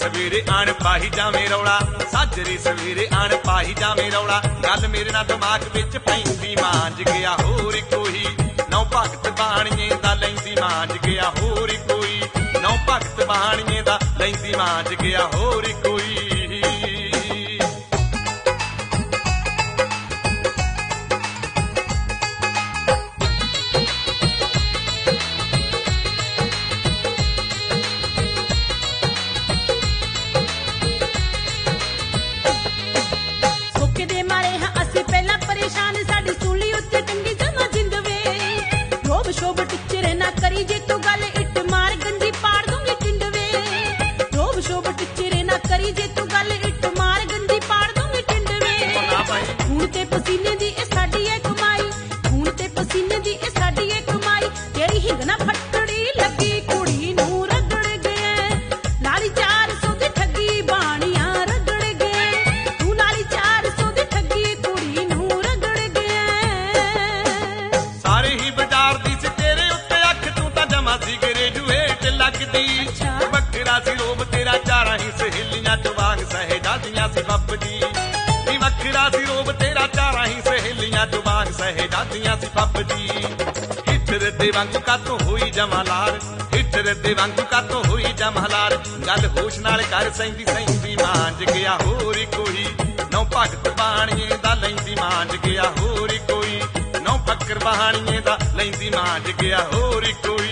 सवेरे आण पाही जावें रौला, साजरे सवेरे आण पाही जावें रौला। गल मेरे नाल दिमाग विच पैंदी मांज गया होर कोई, नौ भगत बाणीए दा लैंदी मांज गया होर कोई, नौ भगत बाणीए दा लैंदी मांज गया होर कोई। शोभ टिचरे ना करी जे तू गल इट मार गंजी पाड़ दूंगी टिंडवे। रोब शोभ टिचरे ना करी जे तू गल इट मार गंजी पाड़ दूंगी टिंडवे। खून ते पसीने दी ए साडी ए कमाई, खून ते पसीने दी ए साडी ए कमाई। तेरी हिंग ना फटड़ी लगी कुड़ी नू रगड़ गए, लाली 400 दी ठगी बाणियां रगड़ गए। तू लाली 400 दी ठगी कुड़ी नू रगड़ गए। सारे ही बाजार दी लगदी वखरा सी रोब तेरा चारा ही सहेलियां चो वांग सहेजादियां सी फपदी। वखरा सी रोब तेरा चारा ही सहेलियां चो वांग सहेजादियां सी फपदी। हिटर दे वांगू कातों होई जमालार, हिटर दे वांगू कातों होई जमालार। गल होश नाल कर सैंदी सैंदी मांज गया होर कोई, नौ भगत बाणीए दा लैंदी मांज गया होर कोई, नौ फकर बाणीए दा लैंदी मांज गया होर कोई।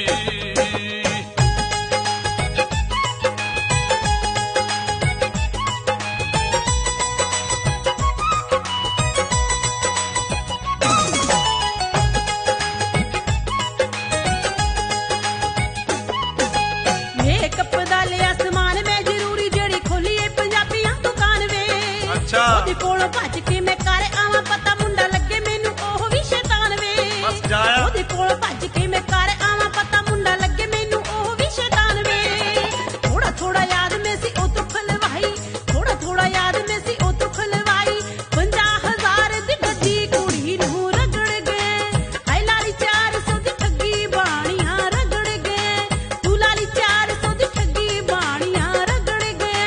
ਉਹਦੇ ਕੋਲ ਭੱਜ ਕੇ ਮੈਂ ਕਰ ਆਵਾਂ ਪਤਾ ਮੁੰਡਾ ਲੱਗੇ ਮੈਨੂੰ ਉਹ ਵੀ ਸ਼ੈਤਾਨ ਵੇ। ਉਹਦੇ ਕੋਲ ਭੱਜ ਕੇ ਮੈਂ ਕਰ ਆਵਾਂ ਪਤਾ ਮੁੰਡਾ ਲੱਗੇ ਮੈਨੂੰ ਉਹ ਵੀ ਸ਼ੈਤਾਨ ਵੇ। ਥੋੜਾ ਥੋੜਾ ਯਾਦ ਮੈਂ ਸੀ ਉਹ ਤੋਂ ਖਲਵਾਈ, ਥੋੜਾ ਥੋੜਾ ਯਾਦ ਮੈਂ ਸੀ ਉਹ ਤੋਂ ਖਲਵਾਈ। 50,000 ਦੀ ਗੱਡੀ ਕੁੜੀ ਨੂੰ ਰਗੜ ਗਏ, ਹਾਏ ਲਾਲੀ 400 ਦੀ ਠੱਗੀ ਬਾਣੀਆਂ ਰਗੜ ਗਏ। ਤੂੰ ਲਾਲੀ 400 ਦੀ ਠੱਗੀ ਬਾਣੀਆਂ ਰਗੜ ਗਏ।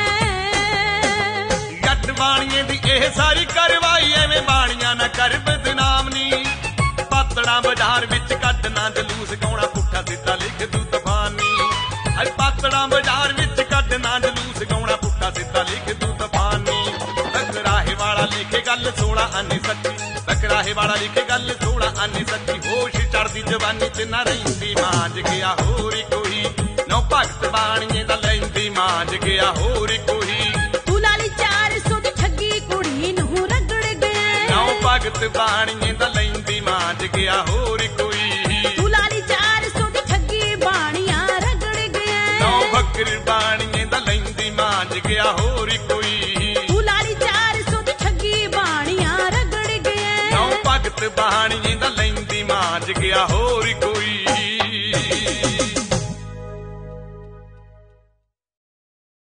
ਗੱਟ ਬਾਣੀਏ ਦੀ ਇਹ ਸਾਰੀ ਕਰਵਾਈ ਐਵੇਂ ਬਾਣੀਆਂ ਨਾ ਕਰ ਬਦਨਾਮ ਨੀ। ਪਾਤੜਾਂ ਬਾਜ਼ਾਰ ਵਿੱਚ ਕੱਢ ਨਾ ਜਲੂਸ ਗਾਉਣਾ ਪੁੱਠਾ ਸਿੱਧਾ ਲਿਖ ਦੂ ਤੂਫਾਨੀ। ਹਾਏ ਪਾਤੜਾਂ ਬਾਜ਼ਾਰ ਵਿੱਚ ਕੱਢ ਨਾ ਜਲੂਸ ਗਾਉਣਾ ਪੁੱਠਾ ਸਿੱਧਾ ਲਿਖ ਦੂ ਤੂਫਾਨੀ। ਬਕਰਾਹੇ ਵਾਲਾ ਲਿਖੇ ਗੱਲ 16 ਆਨੇ ਸੱਚੀ, ਬਕਰਾਹੇ ਵਾਲਾ ਲਿਖੇ ਗੱਲ 16 ਆਨੇ ਸੱਚੀ। ਹੋਸ਼ ਚੜਦੀ ਜਵਾਨੀ ਚ ਨਾ ਰਹਿੰਦੀ ਮਾਂਜ ਗਿਆ ਹੋਰ ਕੋਈ, ਨੌ ਭਗਤ ਬਾਣੀਏ ਦਾ ਲੈਂਦੀ ਮਾਂਜ ਗਿਆ ਹੋਰ ਕੋਈ। ਤੂੰ ਲਾਲੀ 400 ਦੀ ਠੱਗੀ ਕੁੜੀ ਨੂੰ ਰਗੜ ਗਏ, ਨੌ ਭਗਤ ਬਾਣੀਏ ਦਾ ਲੈਂਦੀ ਮਾਂਜ ਗਿਆ ਹੋਰ ਕੋਈ। ਤੂੰ ਲਾਲੀ 400 ਦੀ ਠੱਗੀ ਬਾਣੀਆਂ ਰਗੜ ਗਏ, ਨੌ ਫਕਰ ਬਾਣੀਏ ਦਾ ਲੈਂਦੀ ਮਾਂਜ ਗਿਆ ਹੋਰ ਕੋਈ। ਤੂੰ ਲਾਲੀ 400 ਦੀ ਠੱਗੀ ਬਾਣੀਆਂ ਰਗੜ ਗਏ, ਨੌ ਭਗਤ ਬਾਣੀਏ ਦਾ ਲੈਂਦੀ ਮਾਂਜ ਗਿਆ ਹੋਰ ਕੋਈ।